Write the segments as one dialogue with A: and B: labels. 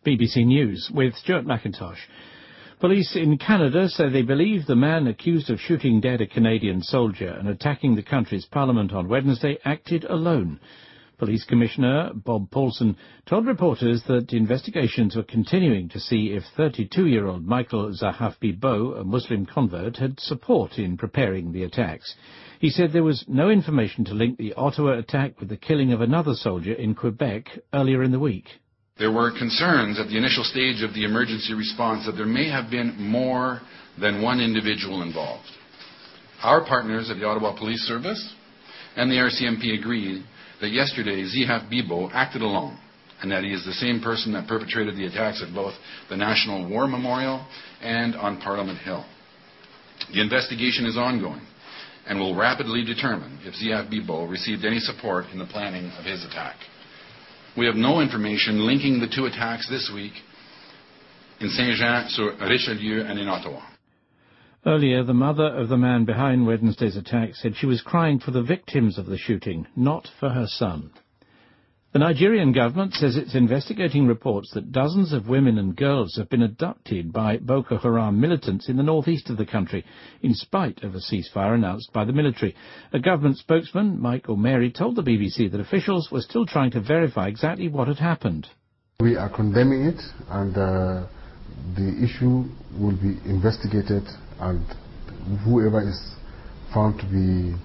A: BBC News with Stuart McIntosh. Police in Canada say they believe the man accused of shooting dead a Canadian soldier and attacking the country's parliament on Wednesday acted alone. Police Commissioner Bob Paulson told reporters that investigations were continuing to see if 32-year-old Michael Zahaf Bibo, a Muslim convert, had support in preparing the attacks. He said there was no information to link the Ottawa attack with the killing of another soldier in Quebec earlier in the week.
B: There were concerns at the initial stage of the emergency response that there may have been more than one individual involved. Our partners at the Ottawa Police Service and the RCMP agreed that yesterday Zahaf Bibo acted alone and that he is the same person that perpetrated the attacks at both the National War Memorial and on Parliament Hill. The investigation is ongoing and will rapidly determine if Zahaf Bibo received any support in the planning of his attack. We have no information linking the two attacks this week in Saint-Jean-sur-Richelieu and in Ottawa.
A: Earlier, the mother of the man behind Wednesday's attack said she was crying for the victims of the shooting, not for her son. The Nigerian government says it's investigating reports that dozens of women and girls have been abducted by Boko Haram militants in the northeast of the country, in spite of a ceasefire announced by the military. A government spokesman, Mike O'Mary, told the BBC that officials were still trying to verify exactly what had happened.
C: We are condemning it, and the issue will be investigated, and whoever is found to be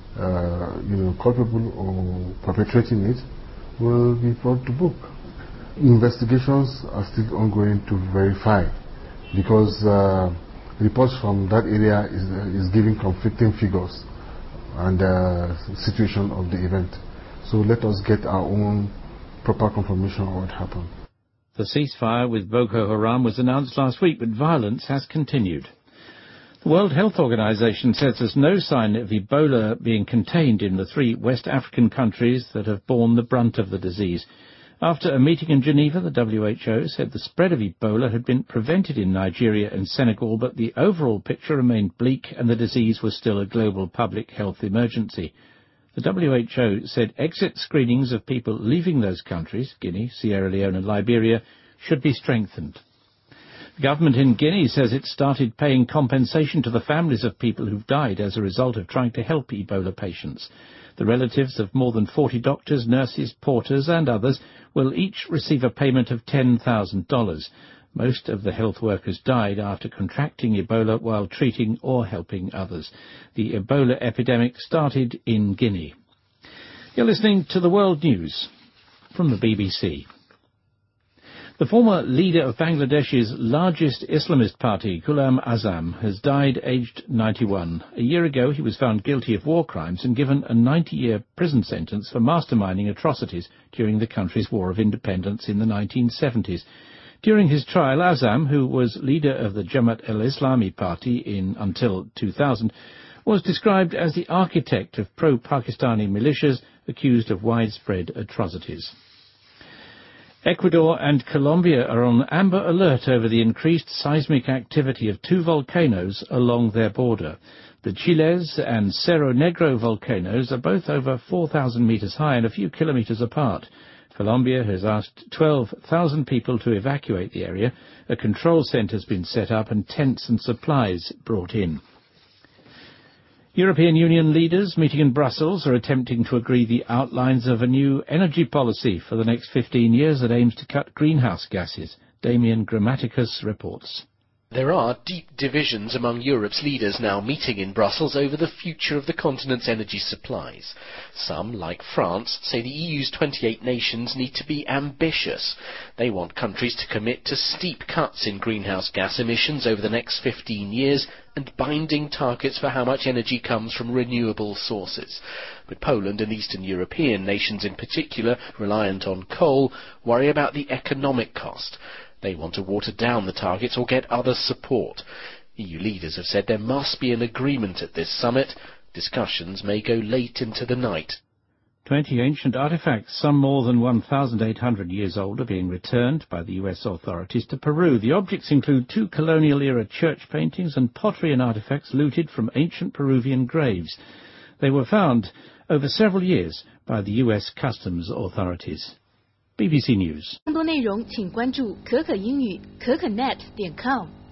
C: culpable or perpetrating it will be brought to book. Investigations are still ongoing to verify, because reports from that area is giving conflicting figures and situation of the event. So let us get our own proper confirmation of what happened.
A: The ceasefire with Boko Haram was announced last week, but violence has continued. The World Health Organization says there's no sign of Ebola being contained in the 3 West African countries that have borne the brunt of the disease. After a meeting in Geneva, the WHO said the spread of Ebola had been prevented in Nigeria and Senegal, but the overall picture remained bleak and the disease was still a global public health emergency. The WHO said exit screenings of people leaving those countries, Guinea, Sierra Leone and Liberia, should be strengthened. The government in Guinea says it started paying compensation to the families of people who've died as a result of trying to help Ebola patients. The relatives of more than 40 doctors, nurses, porters and others will each receive a payment of $10,000. Most of the health workers died after contracting Ebola while treating or helping others. The Ebola epidemic started in Guinea. You're listening to the World News from the BBC. The former leader of Bangladesh's largest Islamist party, Ghulam Azam, has died aged 91. A year ago, he was found guilty of war crimes and given a 90-year prison sentence for masterminding atrocities during the country's War of Independence in the 1970s. During his trial, Azam, who was leader of the Jamaat al-Islami party until 2000, was described as the architect of pro-Pakistani militias accused of widespread atrocities. Ecuador and Colombia are on amber alert over the increased seismic activity of 2 volcanoes along their border. The Chiles and Cerro Negro volcanoes are both over 4,000 meters high and a few kilometers apart. Colombia has asked 12,000 people to evacuate the area. A control center has been set up and tents and supplies brought in. European Union leaders meeting in Brussels are attempting to agree the outlines of a new energy policy for the next 15 years that aims to cut greenhouse gases. Damian Grammaticus reports.
D: There are deep divisions among Europe's leaders now meeting in Brussels over the future of the continent's energy supplies. Some, like France, say the EU's 28 nations need to be ambitious. They want countries to commit to steep cuts in greenhouse gas emissions over the next 15 years and binding targets for how much energy comes from renewable sources. But Poland and Eastern European nations in particular, reliant on coal, worry about the economic cost. They want to water down the targets or get other support. EU leaders have said there must be an agreement at this summit. Discussions may go late into the night.
A: 20 ancient artifacts, some more than 1,800 years old, are being returned by the US authorities to Peru. The objects include 2 colonial-era church paintings and pottery and artifacts looted from ancient Peruvian graves. They were found over several years by the US customs authorities. BBC News.
E: 更多内容请关注可可英语可可net.com。